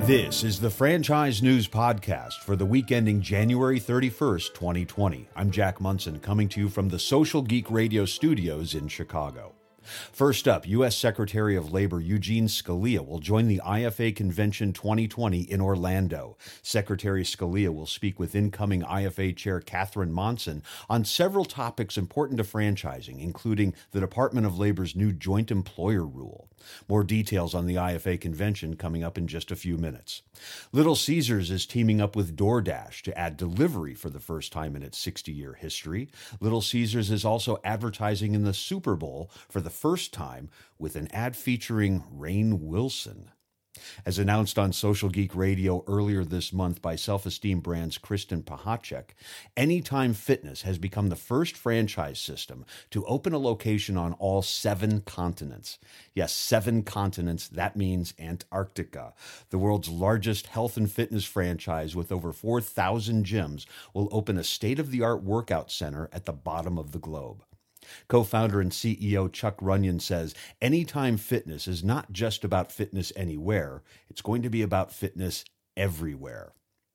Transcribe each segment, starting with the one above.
This is the Franchise News Podcast for the week ending January 31st, 2020. I'm Jack Munson, coming to you from the Social Geek Radio studios in Chicago. First up, U.S. Secretary of Labor Eugene Scalia will join the IFA Convention 2020 in Orlando. Secretary Scalia will speak with incoming IFA Chair Catherine Monson on several topics important to franchising, including the Department of Labor's new joint employer rule. More details on the IFA Convention coming up in just a few minutes. Little Caesars is teaming up with DoorDash to add delivery for the first time in its 60-year history. Little Caesars is also advertising in the Super Bowl for the first time with an ad featuring Rainn Wilson. As announced on Social Geek Radio earlier this month by Self-Esteem Brand's Kristen Pahacek, Anytime Fitness has become the first franchise system to open a location on all 7 continents. Yes, 7 continents. That means Antarctica. The world's largest health and fitness franchise with over 4,000 gyms will open a state-of-the-art workout center at the bottom of the globe. Co-founder and CEO Chuck Runyon says Anytime Fitness is not just about fitness anywhere, it's going to be about fitness everywhere.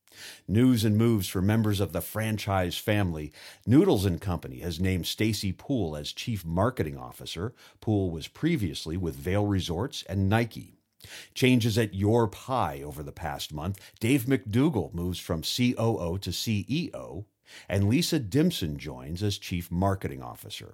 News and moves for members of the franchise family. Noodles & Company has named Stacy Poole as Chief Marketing Officer. Poole was previously with Vail Resorts and Nike. Changes at Your Pie over the past month. Dave McDougall moves from COO to CEO. And Lisa Dimson joins as Chief Marketing Officer.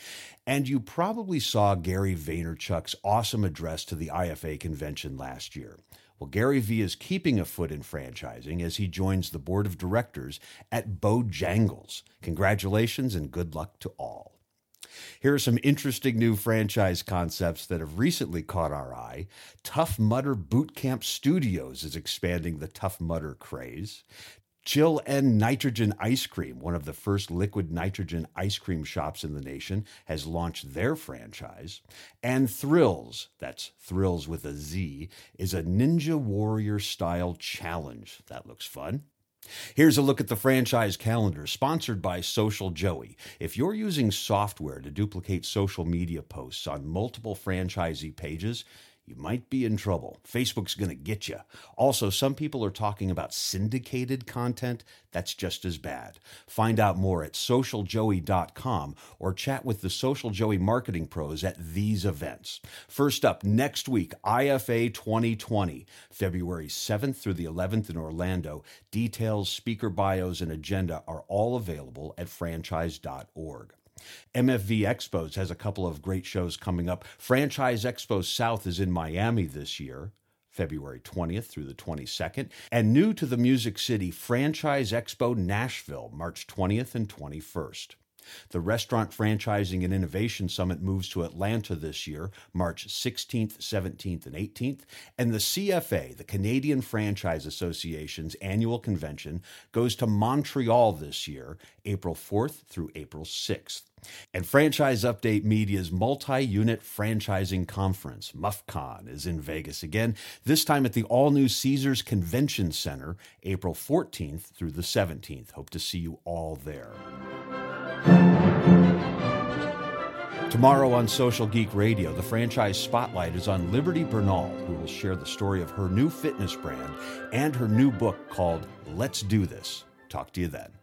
And you probably saw Gary Vaynerchuk's awesome address to the IFA convention last year. Well, Gary V is keeping a foot in franchising as he joins the board of directors at Bojangles. Congratulations and good luck to all. Here are some interesting new franchise concepts that have recently caught our eye. Tough Mudder Bootcamp Studios is expanding the Tough Mudder craze. Chill and Nitrogen Ice Cream, one of the first liquid nitrogen ice cream shops in the nation, has launched their franchise. And Thrills, that's Thrills with a Z, is a Ninja Warrior style challenge. That looks fun. Here's a look at the franchise calendar, sponsored by Social Joey. If you're using software to duplicate social media posts on multiple franchisee pages, you might be in trouble. Facebook's going to get you. Also, some people are talking about syndicated content. That's just as bad. Find out more at socialjoey.com or chat with the Social Joey marketing pros at these events. First up, next week, IFA 2020, February 7th through the 11th in Orlando. Details, speaker bios, and agenda are all available at franchise.org. MFV Expos has a couple of great shows coming up. Franchise Expo South is in Miami this year, February 20th through the 22nd. And new to the Music City, Franchise Expo Nashville, March 20th and 21st. The Restaurant Franchising and Innovation Summit moves to Atlanta this year, March 16th, 17th, and 18th. And the CFA, the Canadian Franchise Association's annual convention, goes to Montreal this year, April 4th through April 6th. And Franchise Update Media's Multi-Unit Franchising Conference, MUFCON, is in Vegas again, this time at the all-new Caesars Convention Center, April 14th through the 17th. Hope to see you all there. Tomorrow on Social Geek Radio, the Franchise Spotlight is on Liberty Bernal, who will share the story of her new fitness brand and her new book called Let's Do This. Talk to you then.